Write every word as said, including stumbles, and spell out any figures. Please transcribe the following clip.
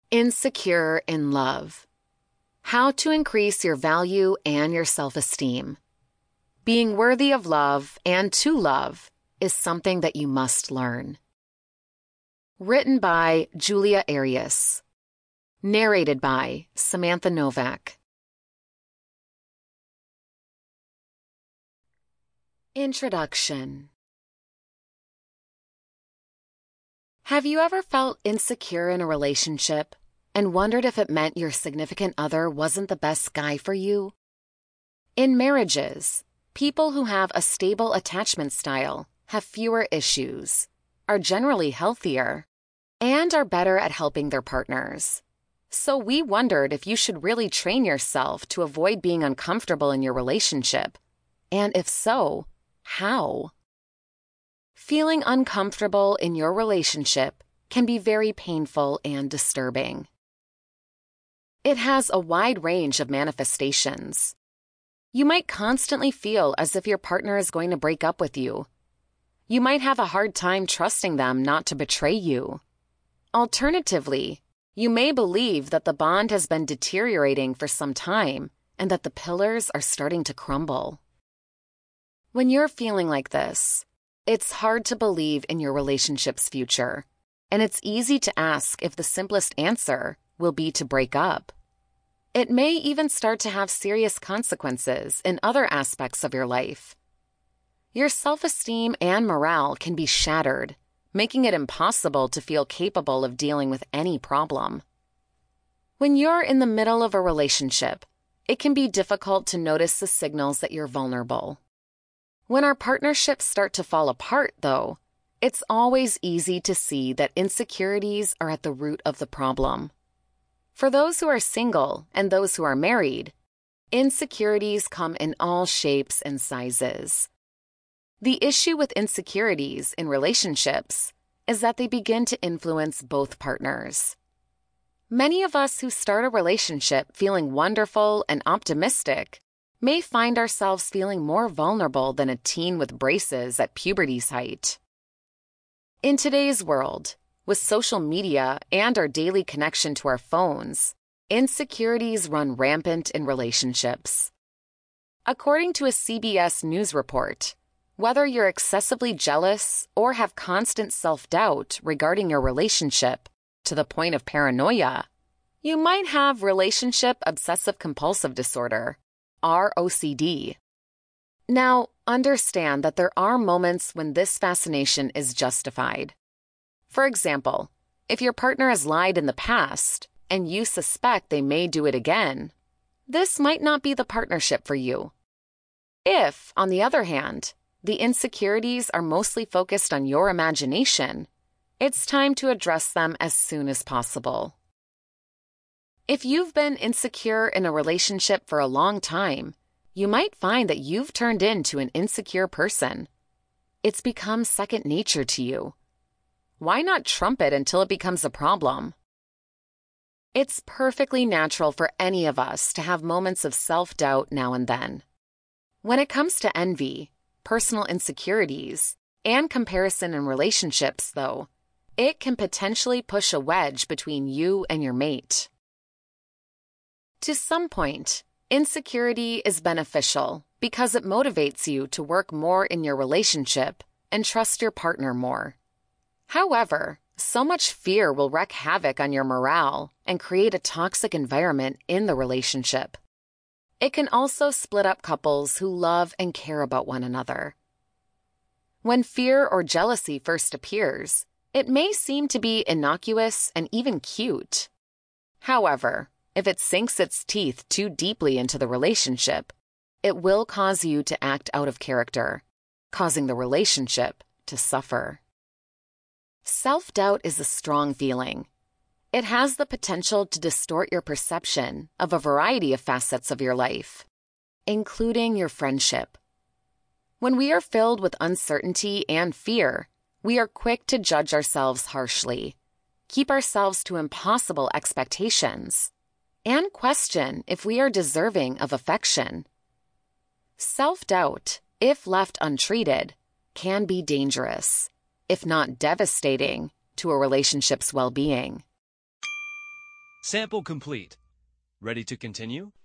Insecure in love. How to increase your value and your self-esteem. Being worthy of love and to love is something that you must learn. Written by Julia Arias. Narrated by Samantha Novak. Introduction. Have you ever felt insecure in a relationship and wondered if it meant your significant other wasn't the best guy for you? In marriages, people who have a stable attachment style have fewer issues, are generally healthier, and are better at helping their partners. So we wondered if you should really train yourself to avoid being uncomfortable in your relationship, and if so, how? Feeling uncomfortable in your relationship can be very painful and disturbing. It has a wide range of manifestations. You might constantly feel as if your partner is going to break up with you. You might have a hard time trusting them not to betray you. Alternatively, you may believe that the bond has been deteriorating for some time and that the pillars are starting to crumble. When you're feeling like this, it's hard to believe in your relationship's future, and it's easy to ask if the simplest answer will be to break up. It may even start to have serious consequences in other aspects of your life. Your self-esteem and morale can be shattered, making it impossible to feel capable of dealing with any problem. When you're in the middle of a relationship, it can be difficult to notice the signals that you're vulnerable. When our partnerships start to fall apart, though, it's always easy to see that insecurities are at the root of the problem. For those who are single and those who are married, insecurities come in all shapes and sizes. The issue with insecurities in relationships is that they begin to influence both partners. Many of us who start a relationship feeling wonderful and optimistic may find ourselves feeling more vulnerable than a teen with braces at puberty's height. In today's world, with social media and our daily connection to our phones, insecurities run rampant in relationships. According to a C B S News report, whether you're excessively jealous or have constant self-doubt regarding your relationship to the point of paranoia, you might have relationship obsessive-compulsive disorder, R O C D. Now, understand that there are moments when this fascination is justified. For example, if your partner has lied in the past and you suspect they may do it again, this might not be the partnership for you. If, on the other hand, the insecurities are mostly focused on your imagination, it's time to address them as soon as possible. If you've been insecure in a relationship for a long time, you might find that you've turned into an insecure person. It's become second nature to you. Why not trump it until it becomes a problem? It's perfectly natural for any of us to have moments of self-doubt now and then. When it comes to envy, personal insecurities, and comparison in relationships, though, it can potentially push a wedge between you and your mate. To some point, insecurity is beneficial because it motivates you to work more in your relationship and trust your partner more. However, so much fear will wreak havoc on your morale and create a toxic environment in the relationship. It can also split up couples who love and care about one another. When fear or jealousy first appears, it may seem to be innocuous and even cute. However, if it sinks its teeth too deeply into the relationship, it will cause you to act out of character, causing the relationship to suffer. Self-doubt is a strong feeling. It has the potential to distort your perception of a variety of facets of your life, including your friendship. When we are filled with uncertainty and fear, we are quick to judge ourselves harshly, keep ourselves to impossible expectations, and question if we are deserving of affection. Self-doubt, if left untreated, can be dangerous, if not devastating, to a relationship's well-being. Sample complete. Ready to continue?